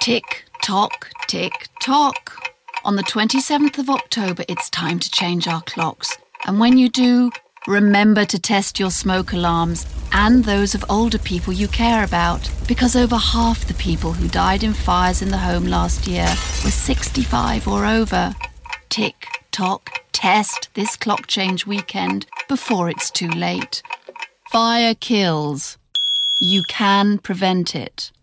Tick, tock, tick, tock. On the 27th of October, it's time to change our clocks. And when you do, remember to test your smoke alarms and those of older people you care about, because over half the people who died in fires in the home last year were 65 or over. Tick, tock, test this clock change weekend before it's too late. Fire kills. You can prevent it.